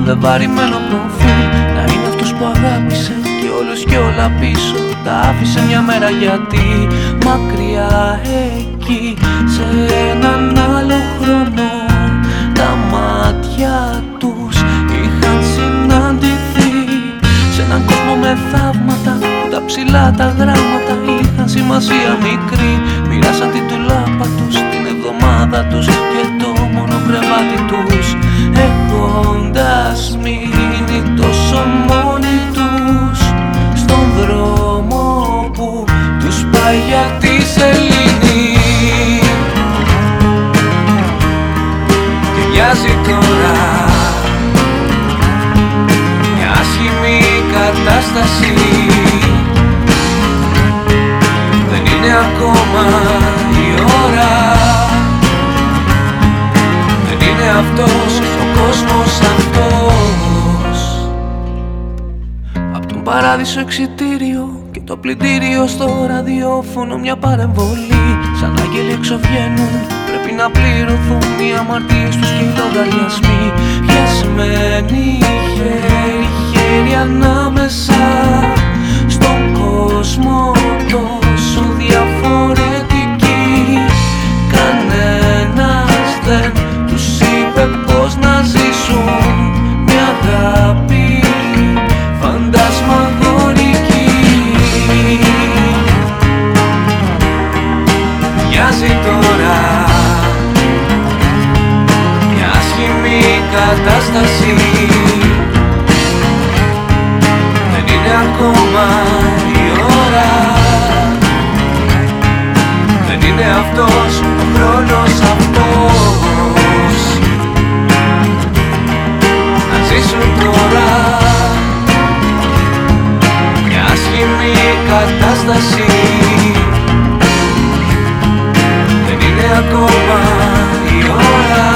δεν βαρημένο προφίλ. Να είναι αυτός που αγάπησε και όλος και όλα πίσω τα άφησε μια μέρα, γιατί μακριά εκεί σε έναν άλλο χρόνο τα μάτια τους είχαν συναντηθεί σε έναν κόσμο με θαύματα, τα ψηλά τα γράμματα είχαν σημασία μικρή. Μοιράσαν την τουλάπα τους, την εβδομάδα τους και το μόνο κρεβάτι τους, έχοντας μείνει τόσο μόνοι τους στον δρόμο που τους πάει για τη σελήνη. Και μοιάζει τώρα μια άσχημη κατάσταση. Δεν είναι ακόμα η ώρα, δεν είναι αυτός ο κόσμος αυτός. Απ' τον παράδεισο εξιτήριο και το πλυντήριο στο ραδιόφωνο μια παρεμβολή. Σαν άγγελοι εξωβγαίνουν, πρέπει να πληρωθούν οι αμαρτίες τους και οι λογαριασμοί. Πιασμένοι χέρι-χέρι ανάμεσα στον κόσμο τόσο διαφορετική. Κανένας δεν τους είπε πως να ζήσουν μια αγάπη φαντασμαγορική. Μοιάζει τώρα μια άσχημη κατάσταση. Δεν είναι ακόμα η ώρα, δεν είναι αυτός ο χρόνος αυτός. Να ζήσουν τώρα μια άσχημη κατάσταση. Δεν είναι ακόμα η ώρα,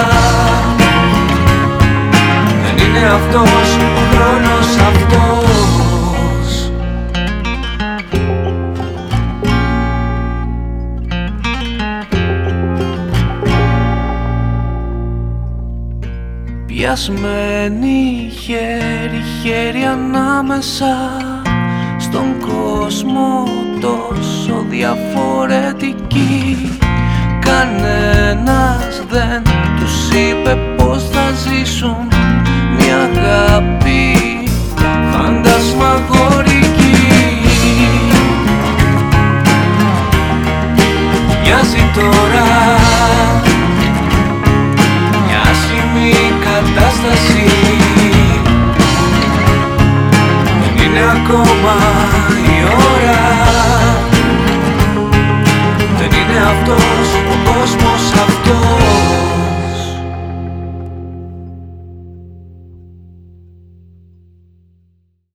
δεν είναι αυτός ο χρόνος αυτός. Πιασμένοι χέρι-χέρι ανάμεσα στον κόσμο τόσο διαφορετική. Κανένας δεν τους είπε πως θα ζήσουν μια αγάπη φαντασμαγορική. Μοιάζει τώρα μια άσχημη κατάσταση. Δεν είναι ακόμα η ώρα, δεν είναι αυτός ο κόσμος αυτός.